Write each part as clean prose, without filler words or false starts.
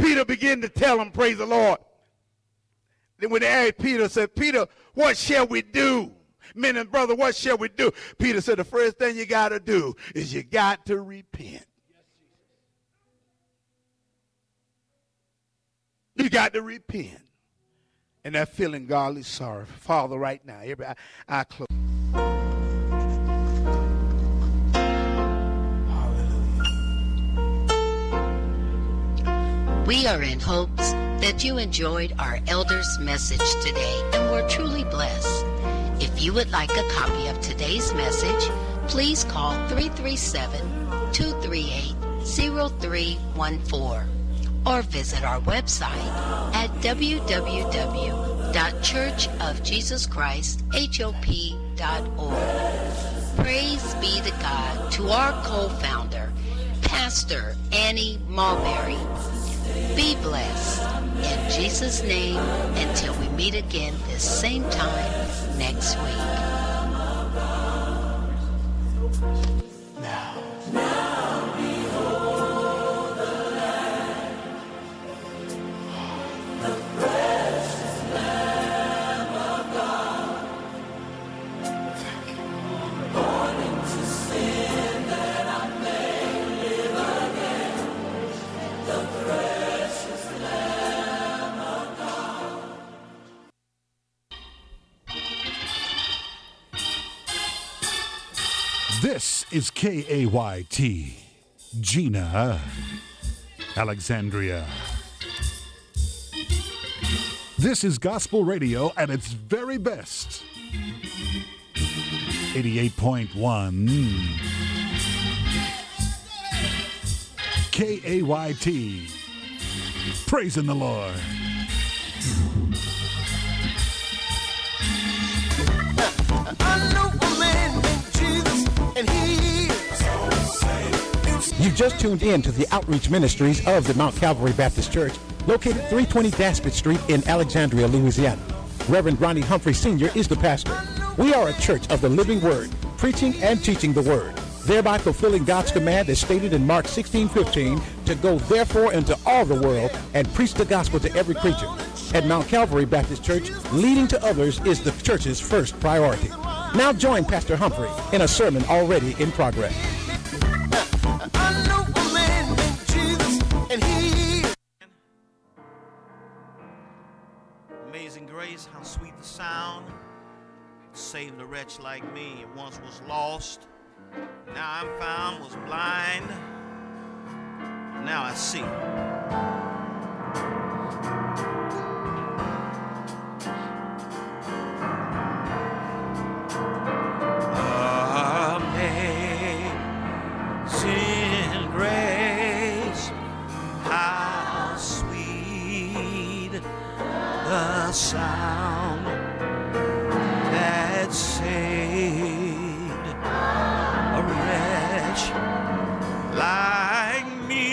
Peter began to tell them, praise the Lord. Then when they asked Peter, said, Peter, what shall we do? Men and brother, what shall we do? Peter said, the first thing you got to do is you got to repent. You got to repent. And that feeling godly sorrow. Father, right now, I close. We are in hopes that you enjoyed our elders' message today and were truly blessed. If you would like a copy of today's message, please call 337-238-0314 or visit our website at www.churchofjesuschristhop.org. Praise be to God, to our co-founder, Pastor Annie Mulberry. Be blessed in Jesus' name until we meet again this same time next week. Now behold the Lamb, the precious Lamb of God, born into sin that I may live again, the precious Lamb of God. This is KAYT, Gina, Alexandria. This is gospel radio at its very best. 88.1 KAYT, praising the Lord. I know a man named Jesus, and he is. You just tuned in to the outreach ministries of the Mount Calvary Baptist Church, located 320 Daspit Street in Alexandria, Louisiana. Reverend Ronnie Humphrey Sr. is the pastor. We are a church of the living word, preaching and teaching the word, thereby fulfilling God's command as stated in Mark 16:15, to go therefore into all the world and preach the gospel to every creature. At Mount Calvary Baptist Church, leading to others is the church's first priority. Now join Pastor Humphrey in a sermon already in progress. I know a man named Jesus, and he is. Amazing grace, how sweet the sound. Saved a wretch like me. Once was lost, now I'm found. Was blind, now I see. Amazing grace, how sweet the sound that saved a wretch like me.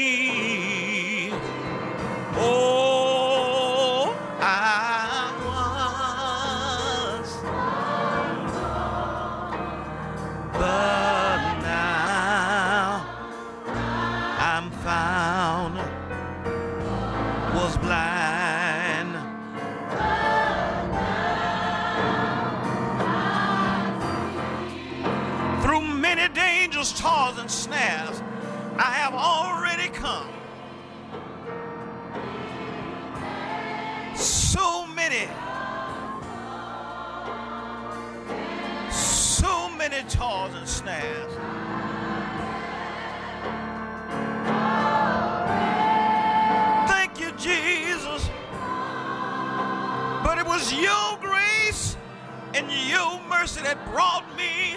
Oh, I was, but now I'm found, was blind, through many dangers, toils, and snares, I have already come. So many toils and snares. Thank you, Jesus. But it was your grace and your mercy that brought me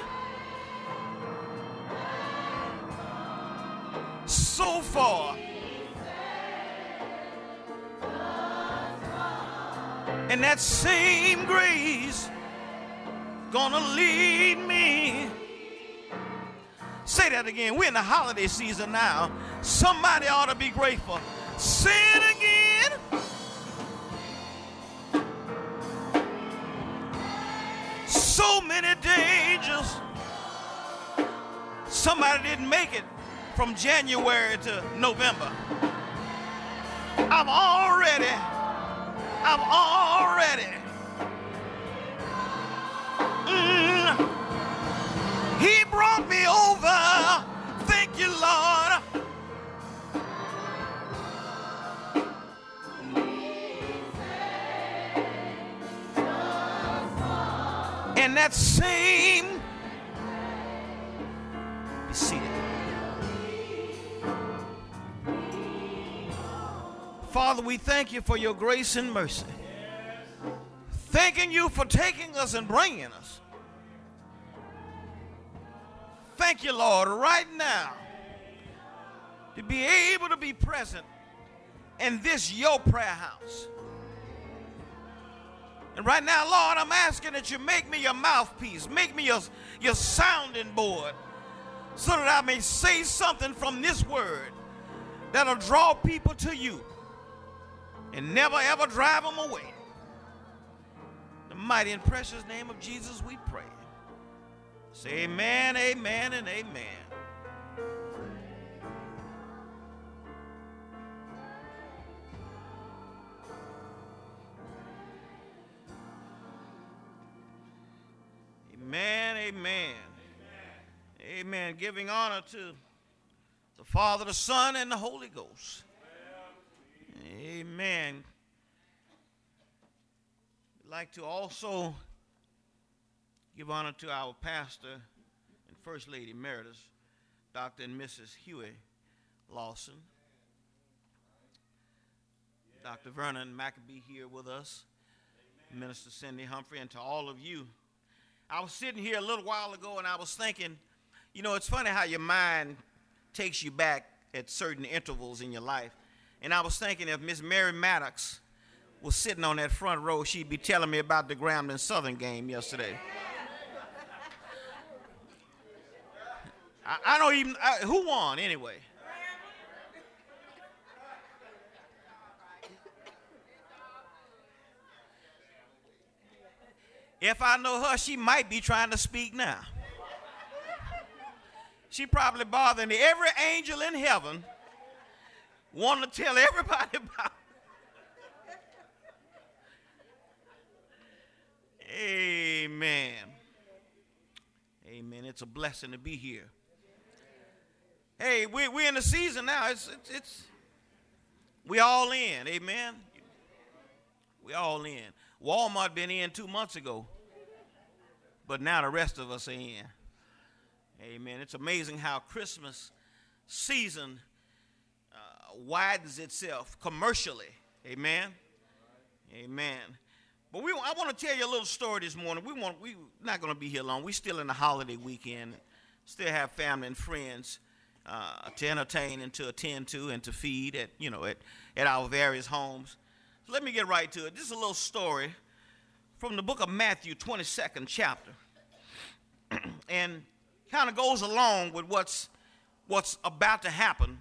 so far. And that same grace gonna lead me. Say that again. We're in the holiday season now. Somebody ought to be grateful. Say it again. So many dangers. Somebody didn't make it from January to November. I've already He brought me over. Thank you, Lord. And that same, be seated. Father, we thank you for your grace and mercy. Thanking you for taking us and bringing us. Thank you, Lord, right now to be able to be present in this your prayer house. And right now, Lord, I'm asking that you make me your mouthpiece, make me your sounding board, so that I may say something from this word that'll draw people to you and never ever drive them away. In the mighty and precious name of Jesus we pray. Say amen, amen, and amen. Amen, amen. Amen. Giving honor to the Father, the Son, and the Holy Ghost. Amen. I'd like to also give honor to our pastor and First Lady Emeritus, Dr. and Mrs. Huey Lawson. Dr. Vernon Maccabee here with us, Minister Cindy Humphrey, and to all of you. I was sitting here a little while ago and I was thinking, you know, it's funny how your mind takes you back at certain intervals in your life. And I was thinking if Miss Mary Maddox was sitting on that front row, she'd be telling me about the Grambling Southern game yesterday. I don't even, who won anyway? If I know her, she might be trying to speak now. She probably bothering every angel in heaven, wanting to tell everybody about it. Amen. Amen. It's a blessing to be here. Hey, we're in the season now. We all in. Amen. We all in. Walmart been in 2 months ago, but now the rest of us are in. Amen. It's amazing how Christmas season widens itself commercially. Amen. Amen. But I want to tell you a little story this morning. We're not going to be here long. We're still in the holiday weekend. Still have family and friends to entertain and to attend to and to feed at our various homes. So let me get right to it. This is a little story from the book of Matthew, 22nd chapter. And kind of goes along with what's about to happen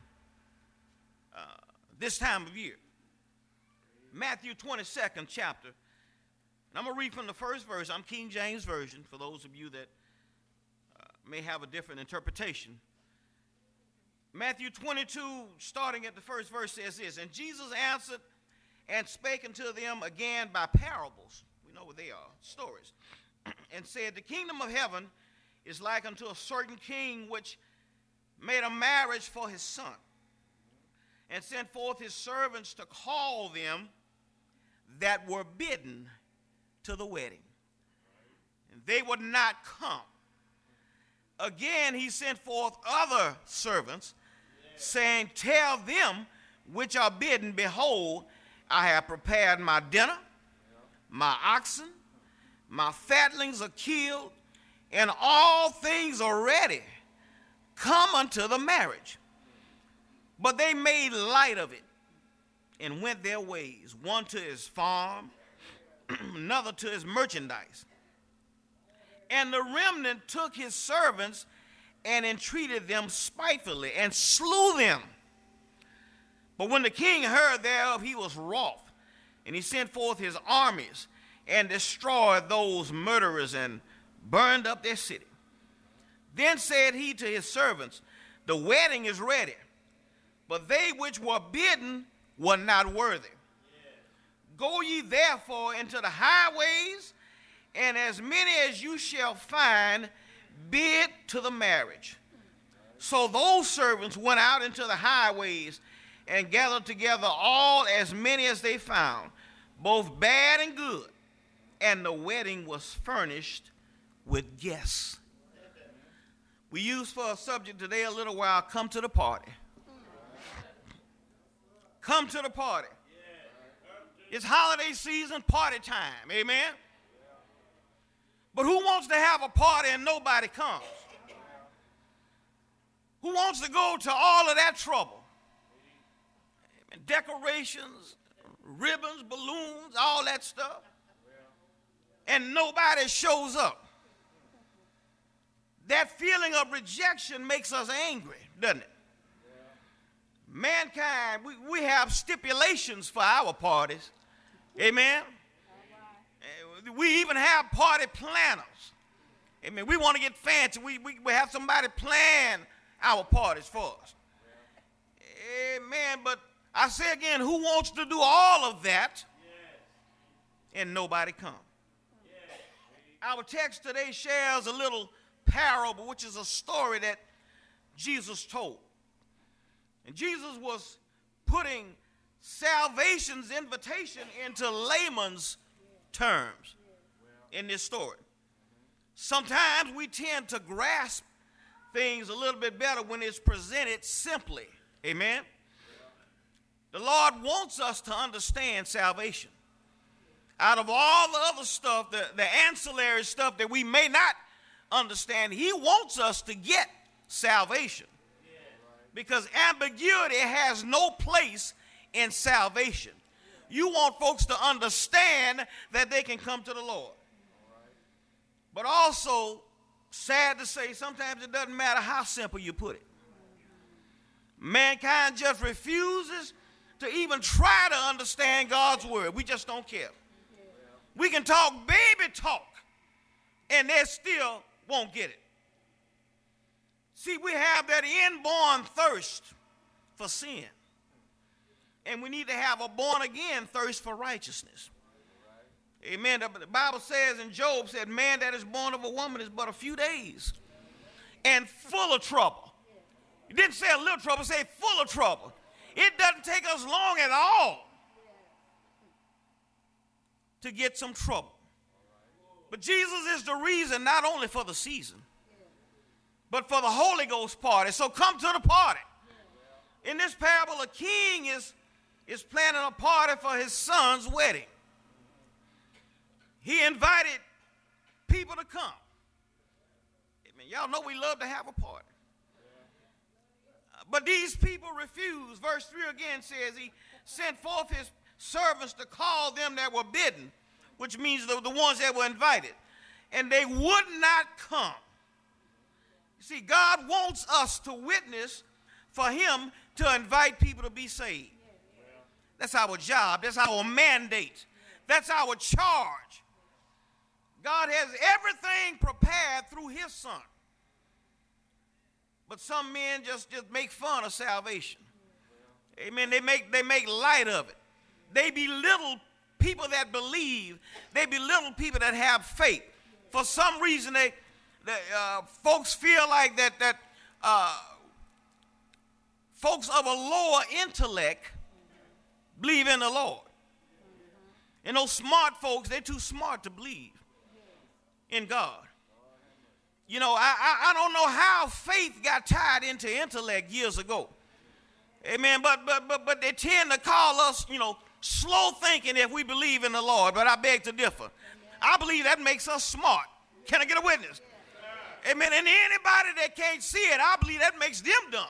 this time of year. Matthew 22nd chapter. And I'm going to read from the first verse. I'm King James Version for those of you that may have a different interpretation. Matthew 22, starting at the first verse, says this: And Jesus answered and spake unto them again by parables. We know what they are, stories. And said, The kingdom of heaven is like unto a certain king which made a marriage for his son, and sent forth his servants to call them that were bidden to the wedding. And they would not come. Again he sent forth other servants, saying, Tell them which are bidden, Behold, I have prepared my dinner, my oxen, my fatlings are killed, and all things are ready. Come unto the marriage. But they made light of it and went their ways, one to his farm, another to his merchandise. And the remnant took his servants and entreated them spitefully and slew them. But when the king heard thereof, he was wroth, and he sent forth his armies and destroyed those murderers and burned up their city. Then said he to his servants, The wedding is ready, but they which were bidden were not worthy. Go ye therefore into the highways, and as many as you shall find, bid to the marriage. So those servants went out into the highways and gathered together all as many as they found, both bad and good. And the wedding was furnished with guests. We use for a subject today a little while, come to the party. Come to the party. It's holiday season, party time, amen? But who wants to have a party and nobody comes? Who wants to go to all of that trouble? Decorations, ribbons, balloons, all that stuff. And nobody shows up. That feeling of rejection makes us angry, doesn't it? Mankind, we have stipulations for our parties. Amen? We even have party planners. Amen. We want to get fancy. We have somebody plan our parties for us. Amen. But I say again, who wants to do all of that and nobody come? Our text today shares a little parable, which is a story that Jesus told. And Jesus was putting salvation's invitation into layman's terms in this story. Sometimes we tend to grasp things a little bit better when it's presented simply. Amen? The Lord wants us to understand salvation. Out of all the other stuff, the ancillary stuff that we may not understand, he wants us to get salvation. Because ambiguity has no place in salvation. You want folks to understand that they can come to the Lord. But also, sad to say, sometimes it doesn't matter how simple you put it. Mankind just refuses to even try to understand God's word. We just don't care. We can talk baby talk, and they still won't get it. See, we have that inborn thirst for sin. And we need to have a born-again thirst for righteousness. Amen. The Bible says, and Job said, man that is born of a woman is but a few days and full of trouble. It didn't say a little trouble, it said full of trouble. It doesn't take us long at all to get some trouble. But Jesus is the reason not only for the season, but for the Holy Ghost party. So come to the party. In this parable, a king is planning a party for his son's wedding. He invited people to come. Amen. Y'all know we love to have a party. But these people refused. Verse 3 again says he sent forth his servants to call them that were bidden, which means the ones that were invited. And they would not come. You see, God wants us to witness for him to invite people to be saved. That's our job. That's our mandate. That's our charge. God has everything prepared through his son. But some men just make fun of salvation. Amen. They make light of it. They belittle people that believe. They belittle people that have faith. For some reason, folks feel like that folks of a lower intellect believe in the Lord. And those smart folks, they're too smart to believe in God. You know, I don't know how faith got tied into intellect years ago. Amen. But they tend to call us, slow thinking if we believe in the Lord. But I beg to differ. I believe that makes us smart. Can I get a witness? Amen. And anybody that can't see it, I believe that makes them dumb.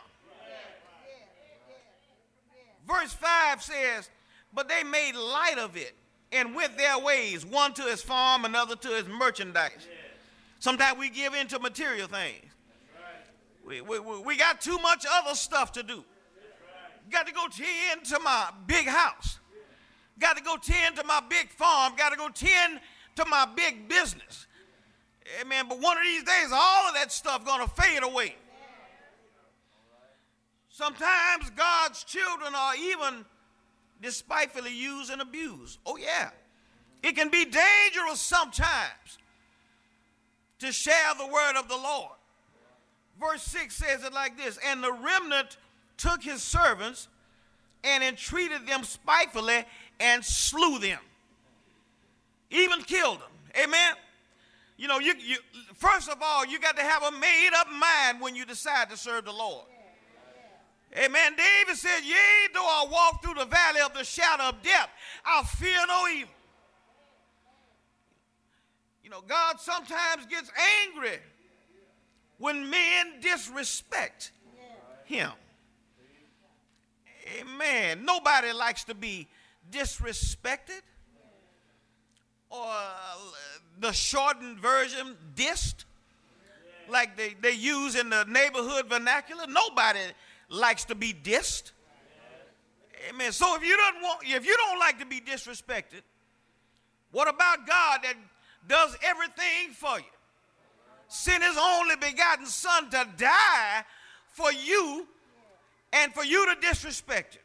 Verse 5 says, but they made light of it and went their ways, one to his farm, another to his merchandise. Sometimes we give in to material things. We got too much other stuff to do. Got to go tend to my big house. Got to go tend to my big farm. Got to go tend to my big business. Amen. But one of these days, all of that stuff going to fade away. Sometimes God's children are even despitefully use and abuse. Oh, yeah. It can be dangerous sometimes to share the word of the Lord. Verse 6 says it like this, and the remnant took his servants and entreated them spitefully and slew them, even killed them. Amen? You know, you first of all, you got to have a made-up mind when you decide to serve the Lord. Amen. David said, yea, though I walk through the valley of the shadow of death, I'll fear no evil. You know, God sometimes gets angry when men disrespect him. Amen. Nobody likes to be disrespected, or the shortened version, dissed, like they use in the neighborhood vernacular. Nobody likes to be dissed. Amen. So if you don't like to be disrespected, what about God that does everything for you? Sent his only begotten son to die for you and for you to disrespect him.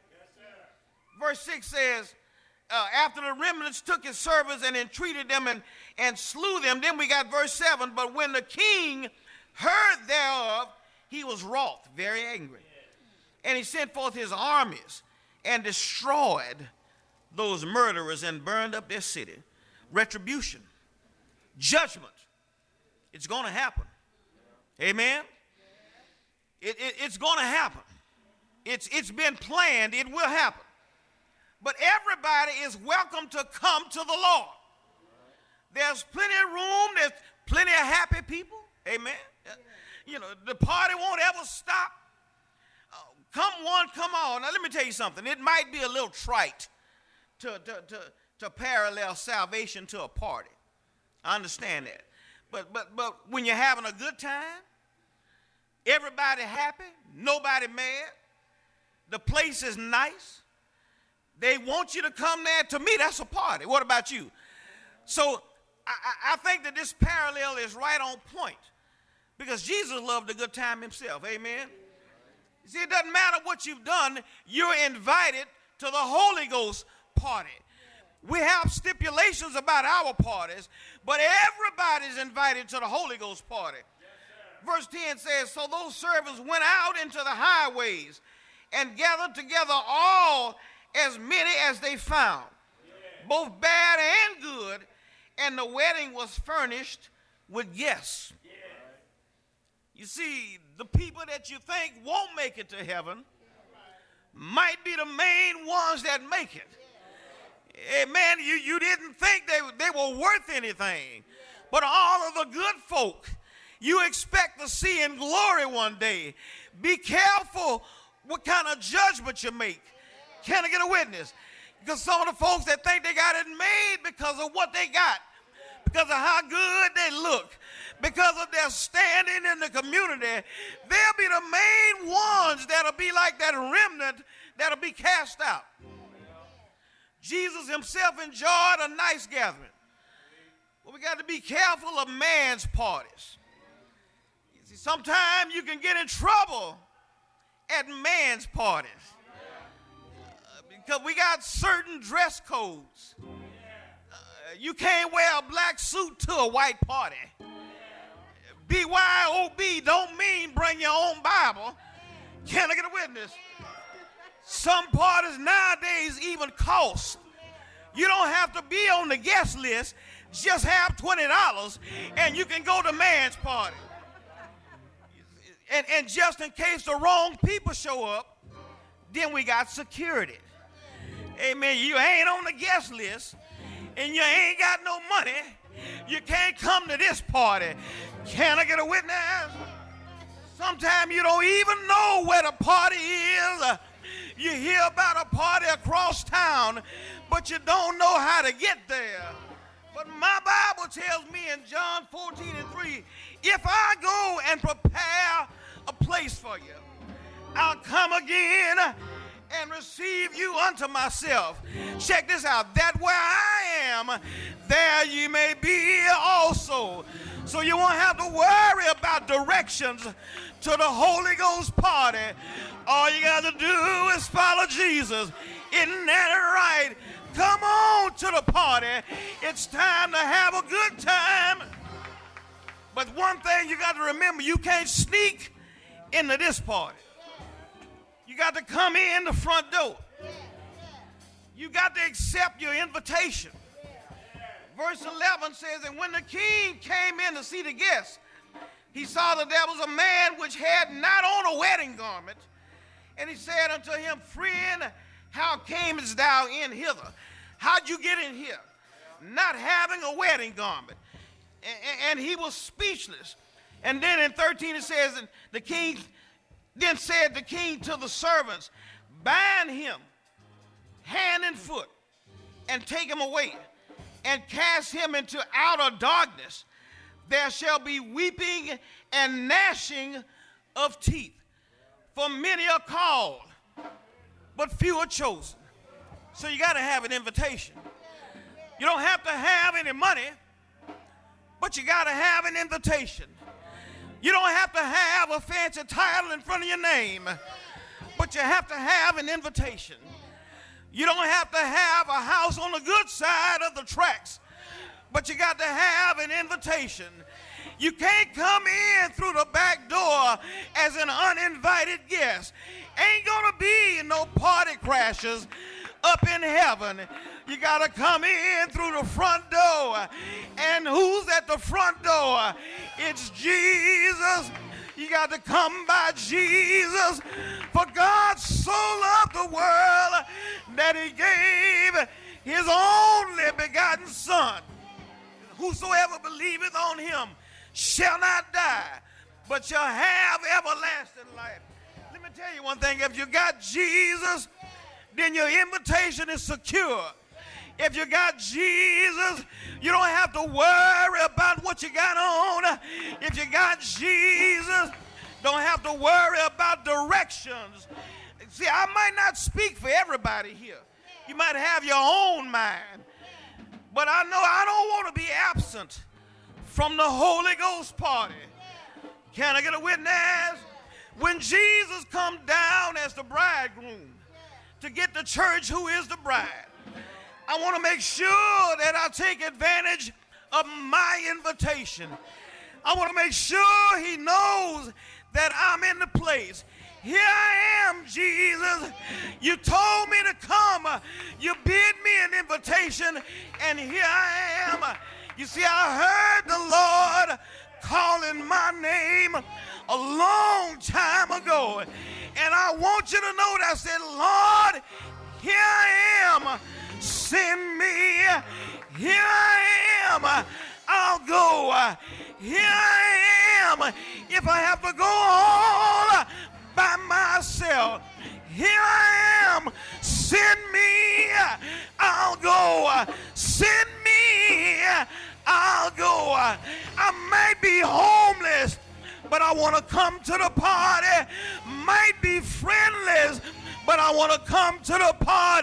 Verse 6 says, after the remnants took his servants and entreated them and slew them. Then we got verse 7, but when the king heard thereof, he was wroth, very angry. And he sent forth his armies and destroyed those murderers and burned up their city. Retribution, judgment, it's going to happen. Amen? It's going to happen. It's been planned. It will happen. But everybody is welcome to come to the Lord. There's plenty of room. There's plenty of happy people. Amen. You know, the party won't ever stop. Come one, come on. Now, let me tell you something. It might be a little trite to parallel salvation to a party. I understand that. But when you're having a good time, everybody happy, nobody mad, the place is nice, they want you to come there, to me, that's a party. What about you? So I think that this parallel is right on point, because Jesus loved a good time himself. Amen? You see, it doesn't matter what you've done, you're invited to the Holy Ghost party. We have stipulations about our parties, but everybody's invited to the Holy Ghost party. Verse 10 says, so those servants went out into the highways and gathered together all as many as they found, both bad and good, and the wedding was furnished with guests. You see, the people that you think won't make it to heaven might be the main ones that make it. Amen. You didn't think they were worth anything, but all of the good folk you expect to see in glory one day. Be careful what kind of judgment you make. Can I get a witness? Because some of the folks that think they got it made because of what they got, because of how good they look, because of their standing in the community, they'll be the main ones that'll be like that remnant that'll be cast out. Jesus himself enjoyed a nice gathering. But we got to be careful of man's parties. You see, sometimes you can get in trouble at man's parties. Because we got certain dress codes. You can't wear a black suit to a white party. BYOB don't mean bring your own Bible. Can I get a witness? Some parties nowadays even cost. You don't have to be on the guest list. Just have $20 and you can go to man's party. And just in case the wrong people show up, then we got security. Amen. You ain't on the guest list and you ain't got no money. You can't come to this party. Can I get a witness? Sometimes you don't even know where the party is. You hear about a party across town, but you don't know how to get there. But my Bible tells me in John 14:3, if I go and prepare a place for you, I'll come again and receive you unto myself. Check this out. That where I am, there you may be also. So you won't have to worry about directions to the Holy Ghost party. All you got to do is follow Jesus. Isn't that right? Come on to the party. It's time to have a good time. But one thing you got to remember, you can't sneak into this party. You got to come in the front door. You got to accept your invitation. Verse 11 says, and when the king came in to see the guests, he saw that there was a man which had not on a wedding garment. And he said unto him, friend, how camest thou in hither? How'd you get in here? Not having a wedding garment. And he was speechless. And then in 13 it says, and the king then said the king to the servants, bind him hand and foot and take him away and cast him into outer darkness. There shall be weeping and gnashing of teeth. For many are called, but few are chosen. So you got to have an invitation. You don't have to have any money, but you got to have an invitation. You don't have to have a fancy title in front of your name, but you have to have an invitation. You don't have to have a house on the good side of the tracks, but you got to have an invitation. You can't come in through the back door as an uninvited guest. Ain't gonna be no party crashers up in heaven. You got to come in through the front door. And who's at the front door? It's Jesus. You got to come by Jesus. For God so loved the world that he gave his only begotten Son. Whosoever believeth on him shall not die, but shall have everlasting life. Let me tell you one thing. If you got Jesus, then your invitation is secure. If you got Jesus, you don't have to worry about what you got on. If you got Jesus, don't have to worry about directions. See, I might not speak for everybody here. You might have your own mind. But I know I don't want to be absent from the Holy Ghost party. Can I get a witness? When Jesus come down as the bridegroom to get the church who is the bride, I want to make sure that I take advantage of my invitation. I want to make sure he knows that I'm in the place. Here I am, Jesus. You told me to come. You bid me an invitation, and here I am. You see, I heard the Lord calling my name a long time ago. And I want you to know that I said, Lord, here I am. Send me. Here I am. I'll go. Here I am. If I have to go all by myself, here I am. Send me. I'll go. Send me. I'll go. I might be homeless, but I want to come to the party. Might be friendless, but I want to come to the party.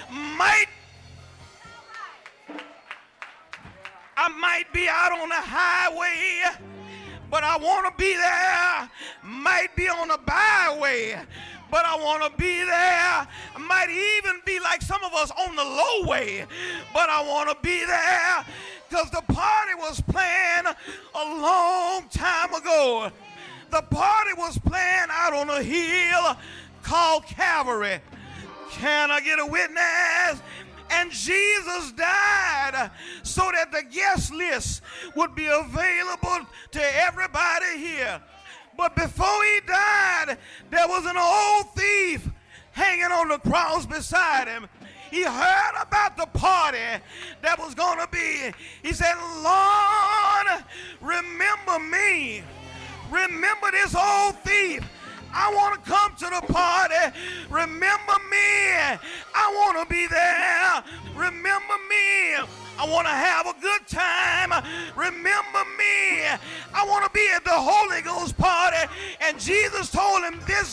I might be out on the highway, but I want to be there. Might be on the byway, but I want to be there. I might even be like some of us on the low way, but I want to be there because the party was planned a long time ago. The party was planned out on a hill called Calvary. Can I get a witness? And Jesus died so that the guest list would be available to everybody here. But before he died, there was an old thief hanging on the cross beside him. He heard about the party that was going to be. He said, Lord, remember me. Remember this old thief. I want to come to the party. Remember me. I want to be there. Remember me. I want to have a good time. Remember me. I want to be at the Holy Ghost party. And Jesus told him, this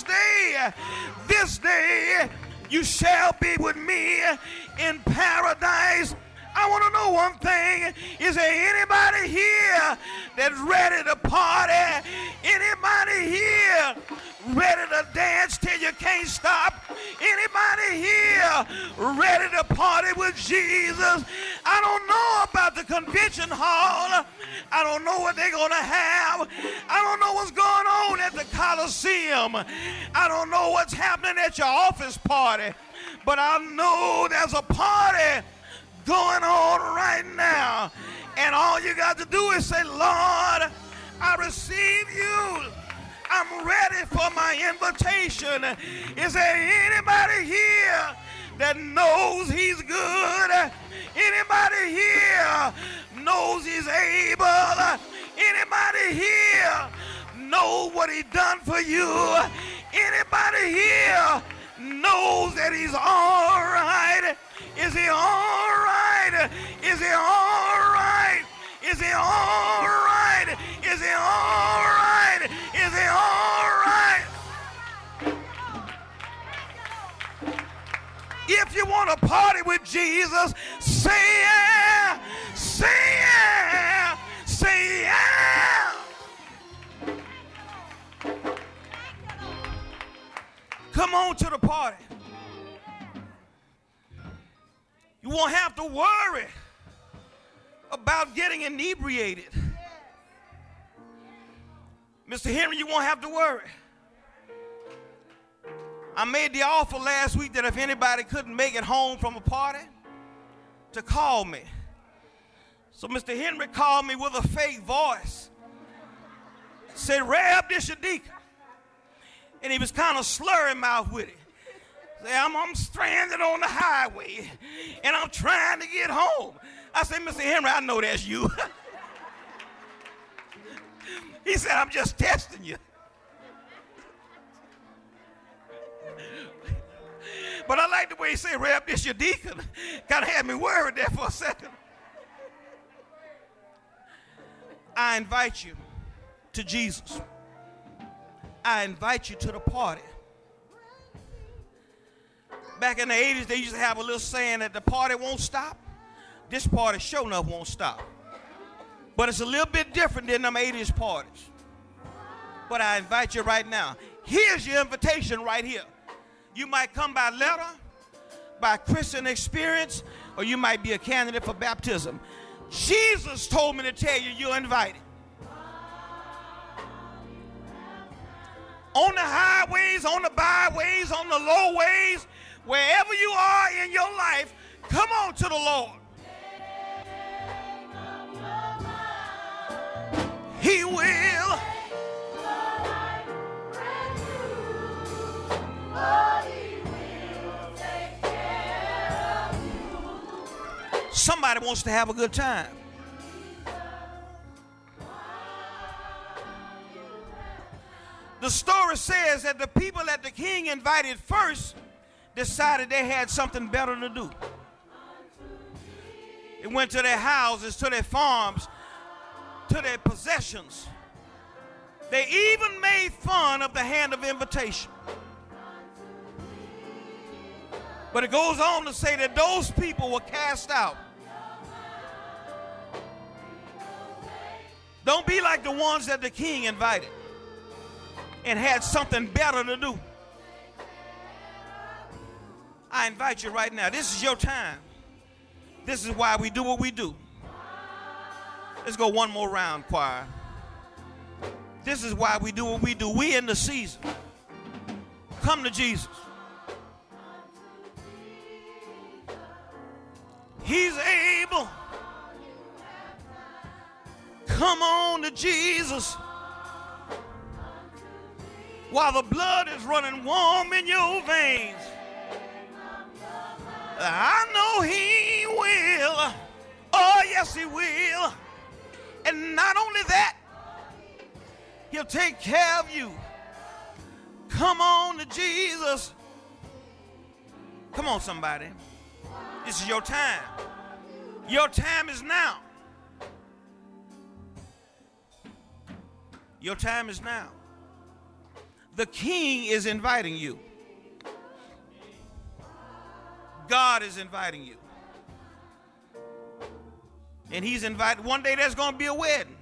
day, you shall be with me in paradise. I want to know one thing. Is there anybody here that's ready to party? Anybody here ready to dance till you can't stop? Anybody here here ready to party with Jesus. I don't know about the convention hall. I don't know what they're going to have. I don't know what's going on at the Coliseum. I don't know what's happening at your office party. But I know there's a party going on right now. And all you got to do is say, Lord, I receive you. I'm ready for my invitation. Is there anybody here that knows he's good? Anybody here knows he's able? Anybody here knows what he done for you? Anybody here knows that he's all right? Is he all right? Is he all right? Is he all right? Is he all right? Is he all right? If you want to party with Jesus, say yeah, say yeah, say yeah. Come on to the party. You won't have to worry about getting inebriated. Mr. Henry, you won't have to worry. I made the offer last week that if anybody couldn't make it home from a party, to call me. So Mr. Henry called me with a fake voice. Said, Reb, this your deacon. And he was kind of slurring mouth with it. Said, I'm stranded on the highway, and I'm trying to get home. I said, Mr. Henry, I know that's you. He said, I'm just testing you. But I like the way he said, Reb, this your deacon. Kind of had me worried there for a second. I invite you to Jesus. I invite you to the party. Back in the 80s, they used to have a little saying that the party won't stop. This party sure enough won't stop. But it's a little bit different than them 80s parties. But I invite you right now. Here's your invitation right here. You might come by letter, by Christian experience, or you might be a candidate for baptism. Jesus told me to tell you you're invited. On the highways, on the byways, on the lowways, wherever you are in your life, come on to the Lord. He will. Somebody wants to have a good time. The story says that the people that the king invited first decided they had something better to do. They went to their houses, to their farms, to their possessions. They even made fun of the hand of invitation. But it goes on to say that those people were cast out. Don't be like the ones that the king invited and had something better to do. I invite you right now. This is your time. This is why we do what we do. Let's go one more round, choir. This is why we do what we do. We in the season. Come to Jesus. He's able. Come on to Jesus. While the blood is running warm in your veins, I know he will. Oh, yes, he will. And not only that, he'll take care of you. Come on to Jesus. Come on, somebody. This is your time. Your time is now. Your time is now. The king is inviting you. God is inviting you. And he's invited. One day there's going to be a wedding.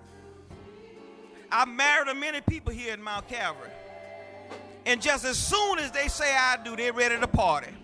I've married many people here in Mount Calvary. And just as soon as they say I do, they're ready to party.